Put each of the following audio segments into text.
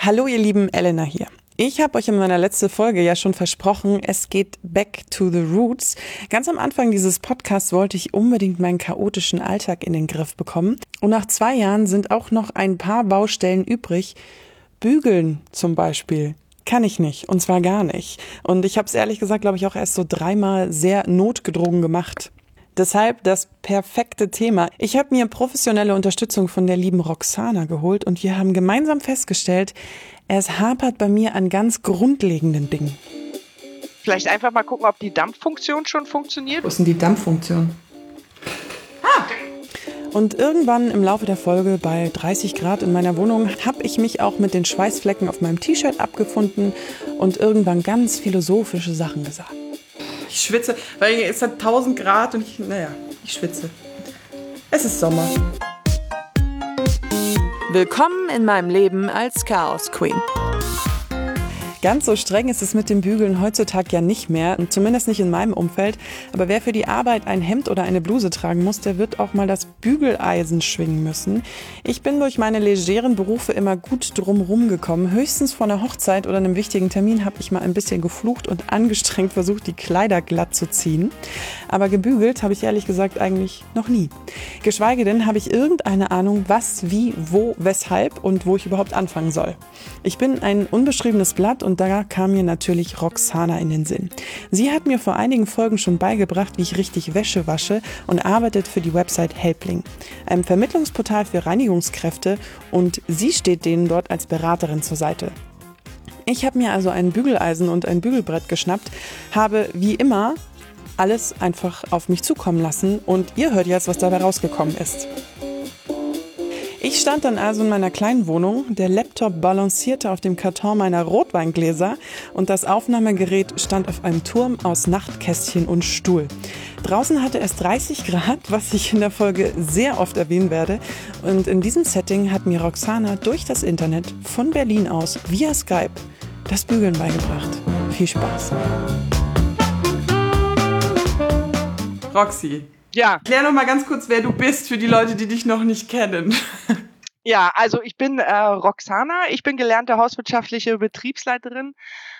Hallo ihr Lieben, Elena hier. Ich habe euch in meiner letzten Folge ja schon versprochen, es geht back to the roots. Ganz am Anfang dieses Podcasts wollte ich unbedingt meinen chaotischen Alltag in den Griff bekommen. Und nach 2 Jahren sind auch noch ein paar Baustellen übrig. Bügeln zum Beispiel kann ich nicht, und zwar gar nicht. Und ich habe es ehrlich gesagt, glaube ich, auch erst so 3-mal sehr notgedrungen gemacht. Deshalb das perfekte Thema. Ich habe mir professionelle Unterstützung von der lieben Roxana geholt und wir haben gemeinsam festgestellt, es hapert bei mir an ganz grundlegenden Dingen. Vielleicht einfach mal gucken, ob die Dampffunktion schon funktioniert. Wo ist denn die Dampffunktion? Und irgendwann im Laufe der Folge bei 30 Grad in meiner Wohnung habe ich mich auch mit den Schweißflecken auf meinem T-Shirt abgefunden und irgendwann ganz philosophische Sachen gesagt. Ich schwitze, weil es hat 1000 Grad und ich schwitze. Es ist Sommer. Willkommen in meinem Leben als Chaos Queen. Ganz so streng ist es mit dem Bügeln heutzutage ja nicht mehr, zumindest nicht in meinem Umfeld. Aber wer für die Arbeit ein Hemd oder eine Bluse tragen muss, der wird auch mal das Bügeleisen schwingen müssen. Ich bin durch meine legeren Berufe immer gut drumherum gekommen. Höchstens vor einer Hochzeit oder einem wichtigen Termin habe ich mal ein bisschen geflucht und angestrengt versucht, die Kleider glatt zu ziehen. Aber gebügelt habe ich ehrlich gesagt eigentlich noch nie. Geschweige denn habe ich irgendeine Ahnung, was, wie, wo, weshalb und wo ich überhaupt anfangen soll. Ich bin ein unbeschriebenes Blatt und da kam mir natürlich Roxana in den Sinn. Sie hat mir vor einigen Folgen schon beigebracht, wie ich richtig Wäsche wasche und arbeitet für die Website Helpling, einem Vermittlungsportal für Reinigungskräfte, und sie steht denen dort als Beraterin zur Seite. Ich habe mir also ein Bügeleisen und ein Bügelbrett geschnappt, habe wie immer alles einfach auf mich zukommen lassen und ihr hört jetzt, was dabei rausgekommen ist. Ich stand dann also in meiner kleinen Wohnung, der Laptop balancierte auf dem Karton meiner Rotweingläser und das Aufnahmegerät stand auf einem Turm aus Nachtkästchen und Stuhl. Draußen hatte es 30 Grad, was ich in der Folge sehr oft erwähnen werde, und in diesem Setting hat mir Roxana durch das Internet von Berlin aus via Skype das Bügeln beigebracht. Viel Spaß. Roxy. Ja. Klär noch mal ganz kurz, wer du bist, für die Leute, die dich noch nicht kennen. Ja, also ich bin Roxana, ich bin gelernte hauswirtschaftliche Betriebsleiterin,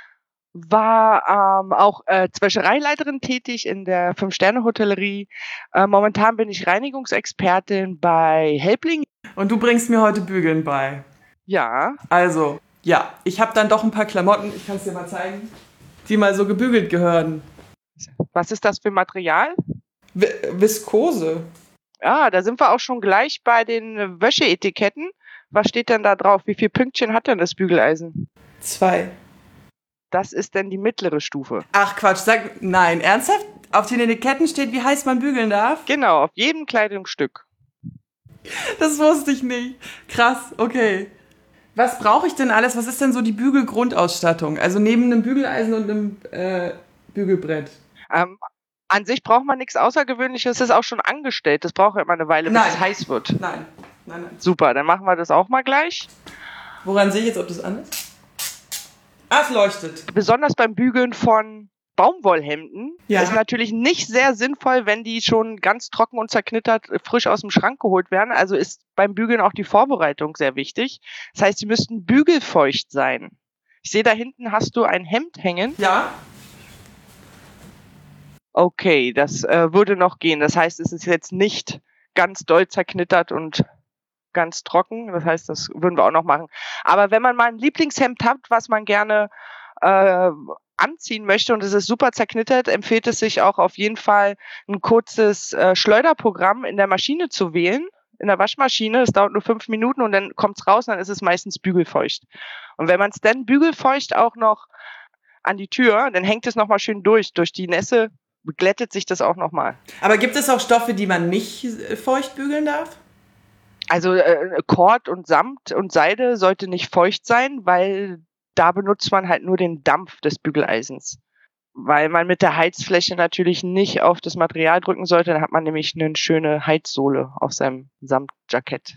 war auch Zwäschereileiterin tätig in der 5-Sterne-Hotellerie. Momentan bin ich Reinigungsexpertin bei Helpling. Und du bringst mir heute Bügeln bei. Ja. Also, ja, ich habe dann doch ein paar Klamotten, ich kann es dir mal zeigen, die mal so gebügelt gehören. Was ist das für Material? Viskose. Ja, da sind wir auch schon gleich bei den Wäscheetiketten. Was steht denn da drauf? Wie viele Pünktchen hat denn das Bügeleisen? 2. Das ist denn die mittlere Stufe. Ach Quatsch, nein, ernsthaft? Auf den Etiketten steht, wie heiß man bügeln darf? Genau, auf jedem Kleidungsstück. Das wusste ich nicht. Krass, okay. Was brauche ich denn alles? Was ist denn so die Bügelgrundausstattung? Also neben einem Bügeleisen und einem Bügelbrett. An sich braucht man nichts Außergewöhnliches, es ist auch schon angestellt. Das braucht ja immer eine Weile, bis es heiß wird. Nein. Super, dann machen wir das auch mal gleich. Woran sehe ich jetzt, ob das an ist? Ah, es leuchtet. Besonders beim Bügeln von Baumwollhemden ist natürlich nicht sehr sinnvoll, wenn die schon ganz trocken und zerknittert frisch aus dem Schrank geholt werden. Also ist beim Bügeln auch die Vorbereitung sehr wichtig. Das heißt, sie müssten bügelfeucht sein. Ich sehe, da hinten hast du ein Hemd hängen. Ja. Okay, das würde noch gehen. Das heißt, es ist jetzt nicht ganz doll zerknittert und ganz trocken. Das heißt, das würden wir auch noch machen. Aber wenn man mal ein Lieblingshemd hat, was man gerne anziehen möchte und es ist super zerknittert, empfiehlt es sich auch auf jeden Fall, ein kurzes Schleuderprogramm in der Maschine zu wählen, in der Waschmaschine. Das dauert nur 5 Minuten und dann kommt's raus und dann ist es meistens bügelfeucht. Und wenn man es dann bügelfeucht auch noch an die Tür, dann hängt es nochmal schön durch die Nässe, glättet sich das auch nochmal. Aber gibt es auch Stoffe, die man nicht feucht bügeln darf? Also Kord und Samt und Seide sollte nicht feucht sein, weil da benutzt man halt nur den Dampf des Bügeleisens. Weil man mit der Heizfläche natürlich nicht auf das Material drücken sollte, dann hat man nämlich eine schöne Heizsohle auf seinem Samtjackett.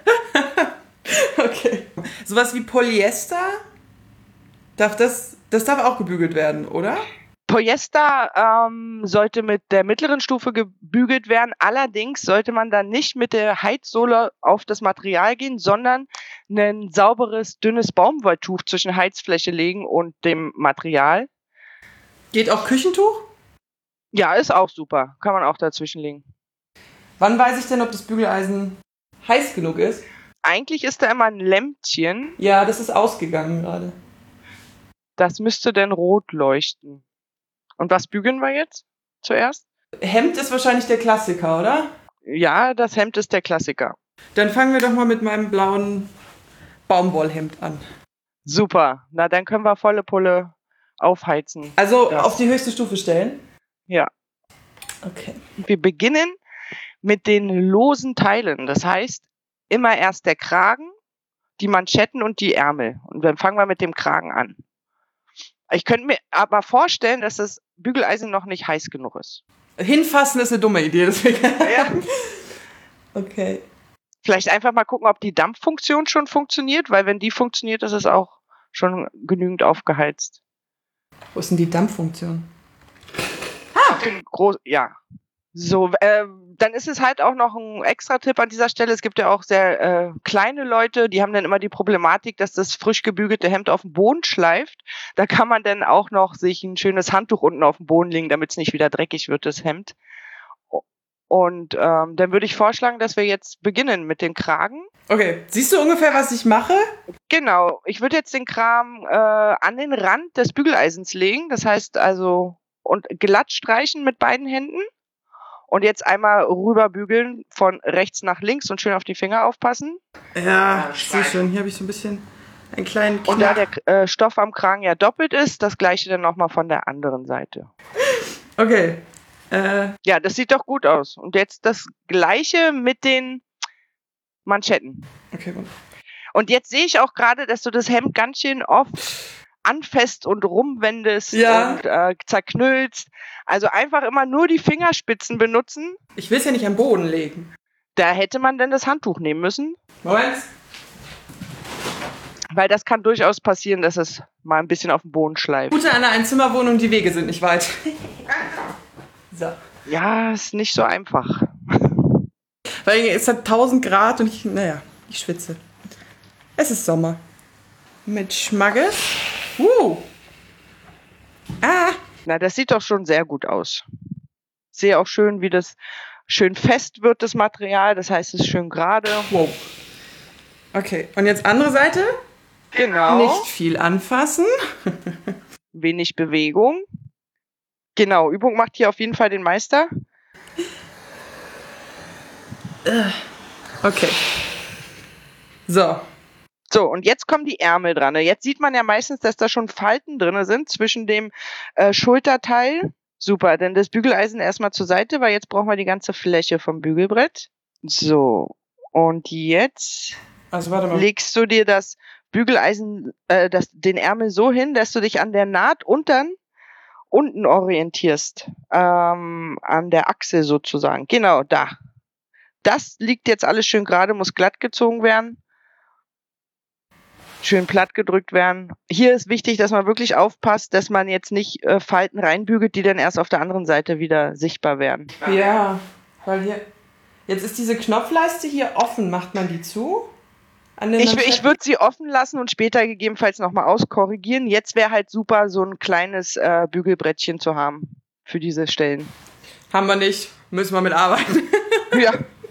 Okay. Sowas wie Polyester? Das darf auch gebügelt werden, oder? Polyester sollte mit der mittleren Stufe gebügelt werden. Allerdings sollte man dann nicht mit der Heizsohle auf das Material gehen, sondern ein sauberes, dünnes Baumwolltuch zwischen Heizfläche legen und dem Material. Geht auch Küchentuch? Ja, ist auch super. Kann man auch dazwischen legen. Wann weiß ich denn, ob das Bügeleisen heiß genug ist? Eigentlich ist da immer ein Lämpchen. Ja, das ist ausgegangen gerade. Das müsste dann rot leuchten. Und was bügeln wir jetzt zuerst? Hemd ist wahrscheinlich der Klassiker, oder? Ja, das Hemd ist der Klassiker. Dann fangen wir doch mal mit meinem blauen Baumwollhemd an. Super. Na, dann können wir volle Pulle aufheizen. Also auf die höchste Stufe stellen? Ja. Okay. Wir beginnen mit den losen Teilen. Das heißt, immer erst der Kragen, die Manschetten und die Ärmel. Und dann fangen wir mit dem Kragen an. Ich könnte mir aber vorstellen, dass das Bügeleisen noch nicht heiß genug ist. Hinfassen ist eine dumme Idee, deswegen. Ja. Okay. Vielleicht einfach mal gucken, ob die Dampffunktion schon funktioniert, weil wenn die funktioniert, ist es auch schon genügend aufgeheizt. Wo ist denn die Dampffunktion? Ja. So, dann ist es halt auch noch ein extra Tipp an dieser Stelle. Es gibt ja auch sehr kleine Leute, die haben dann immer die Problematik, dass das frisch gebügelte Hemd auf den Boden schleift. Da kann man dann auch noch sich ein schönes Handtuch unten auf den Boden legen, damit es nicht wieder dreckig wird, das Hemd. Und dann würde ich vorschlagen, dass wir jetzt beginnen mit dem Kragen. Okay, siehst du ungefähr, was ich mache? Genau, ich würde jetzt den Kram an den Rand des Bügeleisens legen. Das heißt also, und glatt streichen mit beiden Händen. Und jetzt einmal rüber bügeln von rechts nach links und schön auf die Finger aufpassen. Ja, ich sehe schon. Hier habe ich so ein bisschen einen kleinen Knack. Und da der Stoff am Kragen ja doppelt ist, das gleiche dann nochmal von der anderen Seite. Okay. Ja, das sieht doch gut aus. Und jetzt das gleiche mit den Manschetten. Okay, gut. Und jetzt sehe ich auch gerade, dass du das Hemd ganz schön oft anfasst und rumwendest und zerknüllst. Also einfach immer nur die Fingerspitzen benutzen. Ich will es ja nicht am Boden legen. Da hätte man dann das Handtuch nehmen müssen. Moment. Weil das kann durchaus passieren, dass es mal ein bisschen auf den Boden schleift. Gute an einer Einzimmerwohnung, die Wege sind nicht weit. So. Ja, ist nicht so einfach. Weil es hat 1000 Grad und ich schwitze. Es ist Sommer. Mit Schmackes. Na, das sieht doch schon sehr gut aus. Ich sehe auch schön, wie das schön fest wird, das Material. Das heißt, es ist schön gerade. Wow. Okay, und jetzt andere Seite? Genau. Nicht viel anfassen. Wenig Bewegung. Genau, Übung macht hier auf jeden Fall den Meister. Okay. So. So, und jetzt kommen die Ärmel dran. Jetzt sieht man ja meistens, dass da schon Falten drin sind zwischen dem Schulterteil. Super, dann das Bügeleisen erstmal zur Seite, weil jetzt brauchen wir die ganze Fläche vom Bügelbrett. So, und jetzt legst du dir das Bügeleisen, den Ärmel so hin, dass du dich an der Naht unten orientierst. An der Achse sozusagen. Genau, da. Das liegt jetzt alles schön gerade, muss glatt gezogen werden. Schön platt gedrückt werden. Hier ist wichtig, dass man wirklich aufpasst, dass man jetzt nicht Falten reinbügelt, die dann erst auf der anderen Seite wieder sichtbar werden. Ja, weil hier... Jetzt ist diese Knopfleiste hier offen. Macht man die zu? Ich würde sie offen lassen und später gegebenenfalls nochmal auskorrigieren. Jetzt wäre halt super, so ein kleines Bügelbrettchen zu haben für diese Stellen. Haben wir nicht. Müssen wir mit arbeiten. Ja.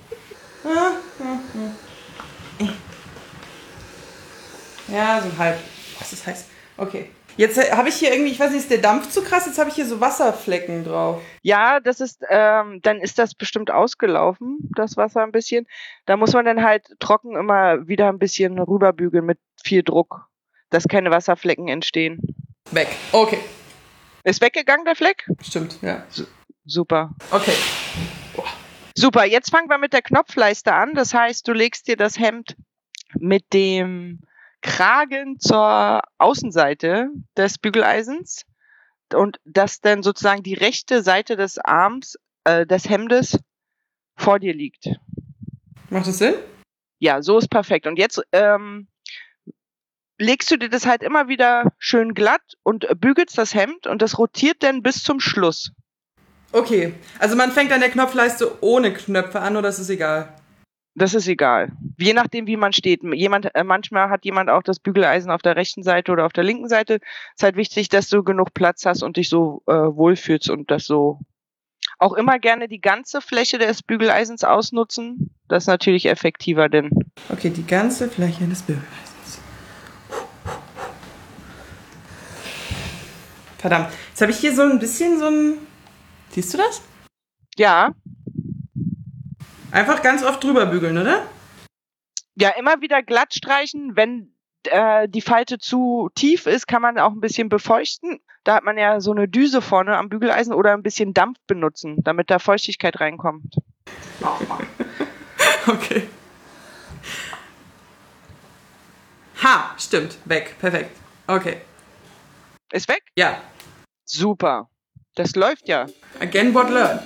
Ja, so halb. Was ist heiß? Okay. Jetzt habe ich hier irgendwie, ich weiß nicht, ist der Dampf zu krass? Jetzt habe ich hier so Wasserflecken drauf. Ja, das ist, dann ist das bestimmt ausgelaufen, das Wasser ein bisschen. Da muss man dann halt trocken immer wieder ein bisschen rüberbügeln mit viel Druck, dass keine Wasserflecken entstehen. Weg. Okay. Ist weggegangen, der Fleck? Stimmt, ja. Super. Okay. Super, jetzt fangen wir mit der Knopfleiste an. Das heißt, du legst dir das Hemd mit dem Kragen zur Außenseite des Bügeleisens und dass dann sozusagen die rechte Seite des Arms, des Hemdes vor dir liegt. Macht das Sinn? Ja, so ist perfekt. Und jetzt legst du dir das halt immer wieder schön glatt und bügelst das Hemd und das rotiert dann bis zum Schluss. Okay, also man fängt an der Knopfleiste ohne Knöpfe an oder ist es egal? Das ist egal. Je nachdem, wie man steht. Manchmal hat jemand auch das Bügeleisen auf der rechten Seite oder auf der linken Seite. Es ist halt wichtig, dass du genug Platz hast und dich so wohlfühlst und das so. Auch immer gerne die ganze Fläche des Bügeleisens ausnutzen. Das ist natürlich effektiver, denn. Okay, die ganze Fläche des Bügeleisens. Verdammt. Jetzt habe ich hier so ein bisschen so ein... Siehst du das? Ja. Einfach ganz oft drüber bügeln, oder? Ja, immer wieder glatt streichen. Wenn die Falte zu tief ist, kann man auch ein bisschen befeuchten. Da hat man ja so eine Düse vorne am Bügeleisen oder ein bisschen Dampf benutzen, damit da Feuchtigkeit reinkommt. Okay. Ha, stimmt. Weg. Perfekt. Okay. Ist weg? Ja. Super. Das läuft ja. Again what learned.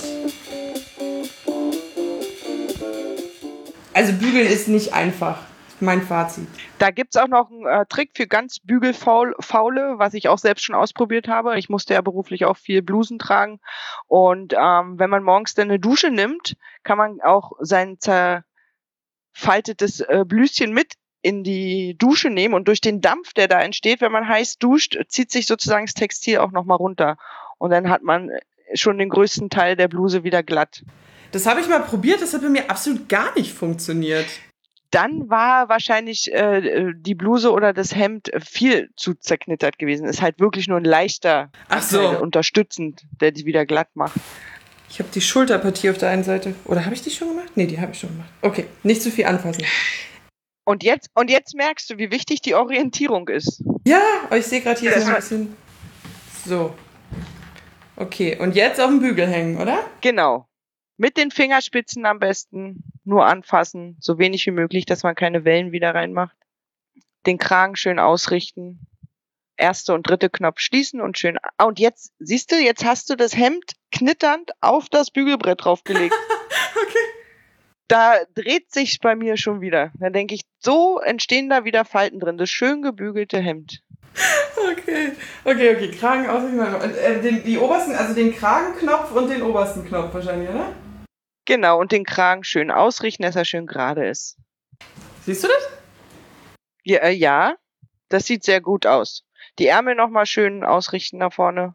Also bügeln ist nicht einfach. Mein Fazit. Da gibt's auch noch einen Trick für ganz Bügelfaule, was ich auch selbst schon ausprobiert habe. Ich musste ja beruflich auch viel Blusen tragen. Und wenn man morgens dann eine Dusche nimmt, kann man auch sein zerfaltetes Blüschen mit in die Dusche nehmen. Und durch den Dampf, der da entsteht, wenn man heiß duscht, zieht sich sozusagen das Textil auch nochmal runter. Und dann hat man schon den größten Teil der Bluse wieder glatt. Das habe ich mal probiert, das hat bei mir absolut gar nicht funktioniert. Dann war wahrscheinlich die Bluse oder das Hemd viel zu zerknittert gewesen. Ist halt wirklich nur ein leichter Anteil, unterstützend, der die wieder glatt macht. Ich habe die Schulterpartie auf der einen Seite. Oder habe ich die schon gemacht? Nee, die habe ich schon gemacht. Okay, nicht zu viel anfassen. Und jetzt merkst du, wie wichtig die Orientierung ist. Ja, aber ich sehe gerade hier so ein bisschen... So. Okay, und jetzt auf den Bügel hängen, oder? Genau. Mit den Fingerspitzen am besten nur anfassen, so wenig wie möglich, dass man keine Wellen wieder reinmacht. Den Kragen schön ausrichten. Erste und dritte Knopf schließen und schön... Und jetzt, siehst du, jetzt hast du das Hemd knitternd auf das Bügelbrett draufgelegt. Okay. Da dreht sich's bei mir schon wieder. Dann denke ich, so entstehen da wieder Falten drin. Das schön gebügelte Hemd. Okay. Kragen ausrichten. Die obersten, also den Kragenknopf und den obersten Knopf wahrscheinlich, oder? Genau, und den Kragen schön ausrichten, dass er schön gerade ist. Siehst du das? Ja, das sieht sehr gut aus. Die Ärmel nochmal schön ausrichten nach vorne.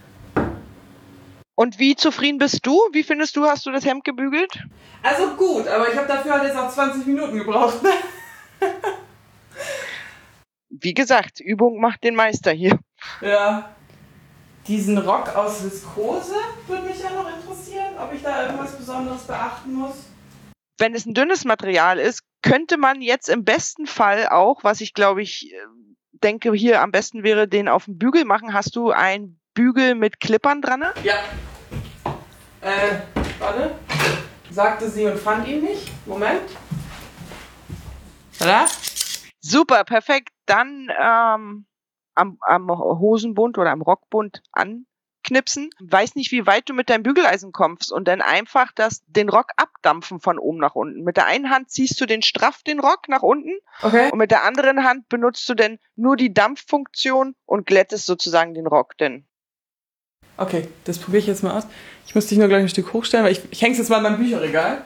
Und wie zufrieden bist du? Wie findest du, hast du das Hemd gebügelt? Also gut, aber ich habe dafür halt jetzt auch 20 Minuten gebraucht. Wie gesagt, Übung macht den Meister hier. Ja. Diesen Rock aus Viskose würde mich ja noch interessieren, ob ich da irgendwas Besonderes beachten muss. Wenn es ein dünnes Material ist, könnte man jetzt im besten Fall auch, was ich glaube ich denke hier am besten wäre, den auf dem Bügel machen. Hast du einen Bügel mit Klippern dran? Ja. Warte. Sagte sie und fand ihn nicht. Moment. Tada. Super, perfekt. Dann am Hosenbund oder am Rockbund anknipsen. Weiß nicht, wie weit du mit deinem Bügeleisen kommst und dann einfach den Rock abdampfen von oben nach unten. Mit der einen Hand ziehst du den Rock nach unten. Okay. Und mit der anderen Hand benutzt du dann nur die Dampffunktion und glättest sozusagen den Rock denn. Okay, das probiere ich jetzt mal aus. Ich muss dich nur gleich ein Stück hochstellen, weil ich hänge es jetzt mal in meinem Bücherregal.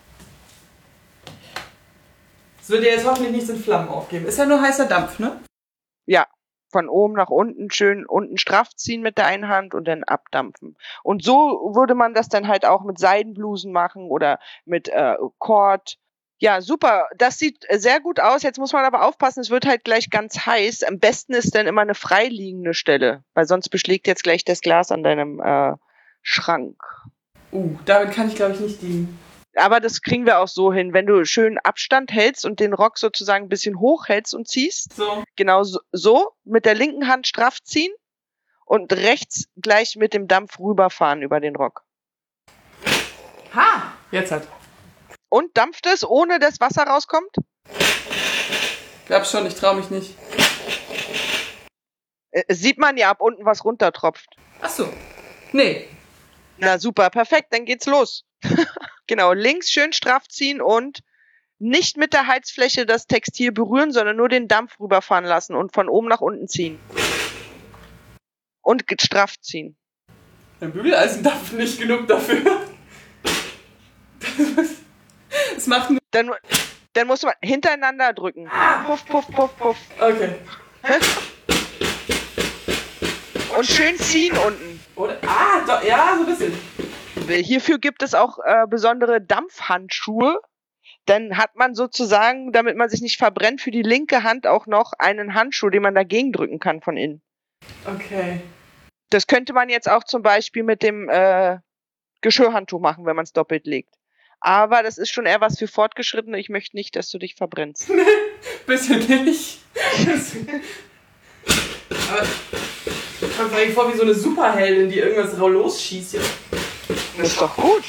Es wird dir jetzt hoffentlich nichts in Flammen aufgeben. Ist ja nur heißer Dampf, ne? Ja, von oben nach unten schön unten straff ziehen mit der einen Hand und dann abdampfen. Und so würde man das dann halt auch mit Seidenblusen machen oder mit Cord. Ja, super. Das sieht sehr gut aus. Jetzt muss man aber aufpassen, es wird halt gleich ganz heiß. Am besten ist dann immer eine freiliegende Stelle, weil sonst beschlägt jetzt gleich das Glas an deinem Schrank. Damit kann ich glaube ich nicht dienen. Aber das kriegen wir auch so hin, wenn du schön Abstand hältst und den Rock sozusagen ein bisschen hoch hältst und ziehst. So. Genau so, mit der linken Hand straff ziehen und rechts gleich mit dem Dampf rüberfahren über den Rock. Ha! Jetzt halt. Und dampft es, ohne dass Wasser rauskommt? Glaub schon, ich traue mich nicht. Sieht man ja, ab unten was runtertropft. Ach so. Nee. Na super, perfekt, dann geht's los. Genau, links schön straff ziehen und nicht mit der Heizfläche das Textil berühren, sondern nur den Dampf rüberfahren lassen und von oben nach unten ziehen. Und straff ziehen. Ein Bügeleisen darf nicht genug dafür. Es macht nur... Dann musst du mal hintereinander drücken. Puff, puff, puff, puff. Okay. Und schön ziehen unten. Oder? Doch, ja, so ein bisschen. Hierfür gibt es auch besondere Dampfhandschuhe. Dann hat man sozusagen, damit man sich nicht verbrennt, für die linke Hand auch noch einen Handschuh, den man dagegen drücken kann von innen. Okay. Das könnte man jetzt auch zum Beispiel mit dem Geschirrhandtuch machen, wenn man es doppelt legt. Aber das ist schon eher was für Fortgeschrittene. Ich möchte nicht, dass du dich verbrennst. Bitte nicht. Aber ich komme mir vor wie so eine Superheldin, die irgendwas losschießt jetzt. Das ist doch gut.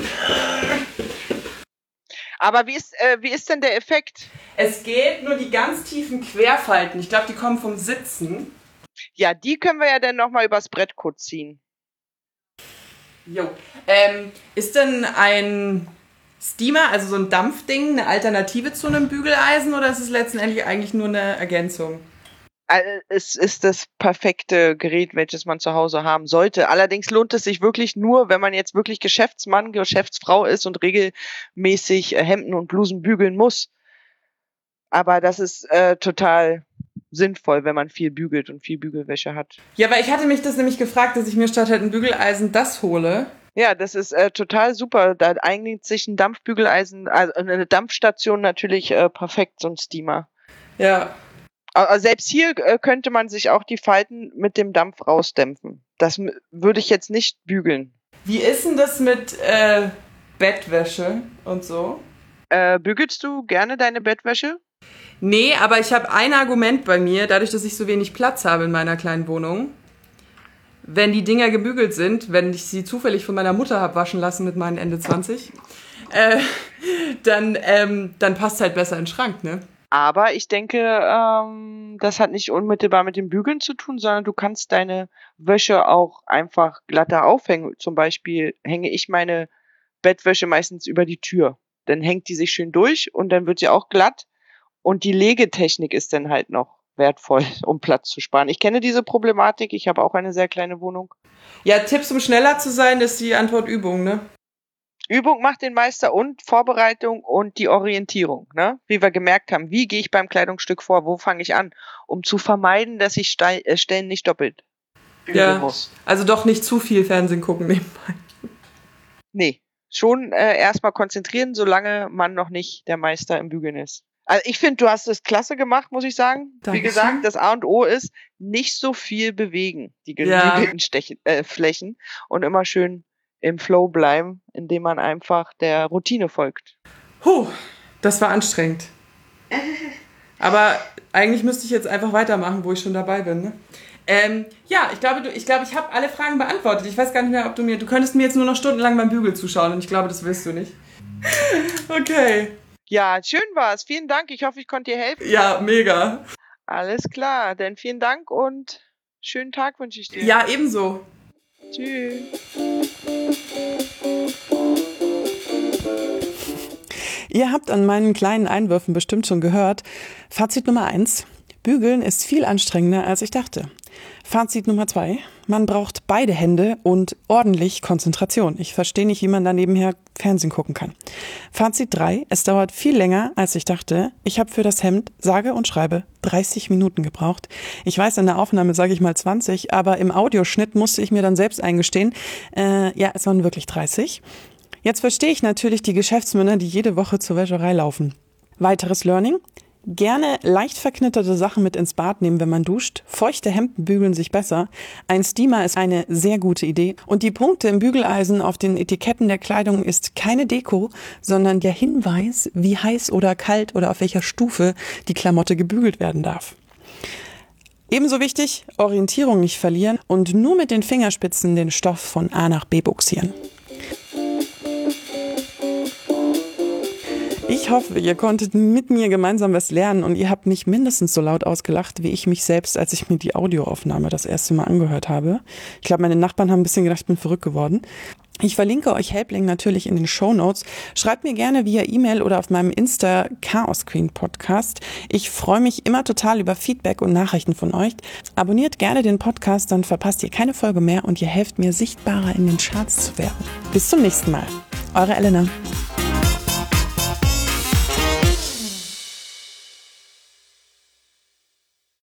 Aber wie ist denn der Effekt? Es geht nur die ganz tiefen Querfalten. Ich glaube, die kommen vom Sitzen. Ja, die können wir ja dann nochmal übers Brett kurz ziehen. Jo. Ist denn ein Steamer, also so ein Dampfding, eine Alternative zu einem Bügeleisen oder ist es letztendlich eigentlich nur eine Ergänzung? Es ist das perfekte Gerät, welches man zu Hause haben sollte. Allerdings lohnt es sich wirklich nur, wenn man jetzt wirklich Geschäftsmann, Geschäftsfrau ist und regelmäßig Hemden und Blusen bügeln muss. Aber das ist total sinnvoll, wenn man viel bügelt und viel Bügelwäsche hat. Ja, aber ich hatte mich das nämlich gefragt, dass ich mir statt halt ein Bügeleisen das hole. Ja, das ist total super. Da eignet sich ein Dampfbügeleisen, also eine Dampfstation natürlich perfekt, so ein Steamer. Ja. Aber selbst hier könnte man sich auch die Falten mit dem Dampf rausdämpfen. Das würde ich jetzt nicht bügeln. Wie ist denn das mit Bettwäsche und so? Bügelst du gerne deine Bettwäsche? Nee, aber ich habe ein Argument bei mir, dadurch, dass ich so wenig Platz habe in meiner kleinen Wohnung. Wenn die Dinger gebügelt sind, wenn ich sie zufällig von meiner Mutter habe waschen lassen mit meinen Ende 20, dann passt halt besser in den Schrank, ne? Aber ich denke, das hat nicht unmittelbar mit dem Bügeln zu tun, sondern du kannst deine Wäsche auch einfach glatter aufhängen. Zum Beispiel hänge ich meine Bettwäsche meistens über die Tür. Dann hängt die sich schön durch und dann wird sie auch glatt. Und die Legetechnik ist dann halt noch wertvoll, um Platz zu sparen. Ich kenne diese Problematik. Ich habe auch eine sehr kleine Wohnung. Ja, Tipps, um schneller zu sein, ist die Antwort Übung, ne? Übung macht den Meister und Vorbereitung und die Orientierung, ne? Wie wir gemerkt haben, wie gehe ich beim Kleidungsstück vor, wo fange ich an, um zu vermeiden, dass ich Stellen nicht doppelt üben muss. Also doch nicht zu viel Fernsehen gucken nebenbei. Nee, schon erstmal konzentrieren, solange man noch nicht der Meister im Bügeln ist. Also ich finde, du hast es klasse gemacht, muss ich sagen. Dankeschön. Wie gesagt, das A und O ist, nicht so viel bewegen, die gebügelten Flächen und immer schön im Flow bleiben, indem man einfach der Routine folgt. Das war anstrengend. Aber eigentlich müsste ich jetzt einfach weitermachen, wo ich schon dabei bin, ne? Ja, ich glaube, ich habe alle Fragen beantwortet. Ich weiß gar nicht mehr, ob du könntest mir jetzt nur noch stundenlang beim Bügel zuschauen und ich glaube, das willst du nicht. Okay. Ja, schön war's. Vielen Dank. Ich hoffe, ich konnte dir helfen. Ja, mega. Alles klar. Dann vielen Dank und schönen Tag wünsche ich dir. Ja, ebenso. Tschüss. Ihr habt an meinen kleinen Einwürfen bestimmt schon gehört. Fazit Nummer 1. Bügeln ist viel anstrengender, als ich dachte. Fazit Nummer 2. Man braucht beide Hände und ordentlich Konzentration. Ich verstehe nicht, wie man da nebenher Fernsehen gucken kann. Fazit 3. Es dauert viel länger, als ich dachte. Ich habe für das Hemd, sage und schreibe, 30 Minuten gebraucht. Ich weiß, in der Aufnahme sage ich mal 20, aber im Audioschnitt musste ich mir dann selbst eingestehen, es waren wirklich 30. Jetzt verstehe ich natürlich die Geschäftsmänner, die jede Woche zur Wäscherei laufen. Weiteres Learning: Gerne leicht verknitterte Sachen mit ins Bad nehmen, wenn man duscht. Feuchte Hemden bügeln sich besser. Ein Steamer ist eine sehr gute Idee. Und die Punkte im Bügeleisen auf den Etiketten der Kleidung ist keine Deko, sondern der Hinweis, wie heiß oder kalt oder auf welcher Stufe die Klamotte gebügelt werden darf. Ebenso wichtig, Orientierung nicht verlieren und nur mit den Fingerspitzen den Stoff von A nach B buxieren. Ich hoffe, ihr konntet mit mir gemeinsam was lernen und ihr habt mich mindestens so laut ausgelacht, wie ich mich selbst, als ich mir die Audioaufnahme das erste Mal angehört habe. Ich glaube, meine Nachbarn haben ein bisschen gedacht, ich bin verrückt geworden. Ich verlinke euch Helpling natürlich in den Shownotes. Schreibt mir gerne via E-Mail oder auf meinem Insta Chaos Queen Podcast. Ich freue mich immer total über Feedback und Nachrichten von euch. Abonniert gerne den Podcast, dann verpasst ihr keine Folge mehr und ihr helft mir, sichtbarer in den Charts zu werden. Bis zum nächsten Mal. Eure Elena.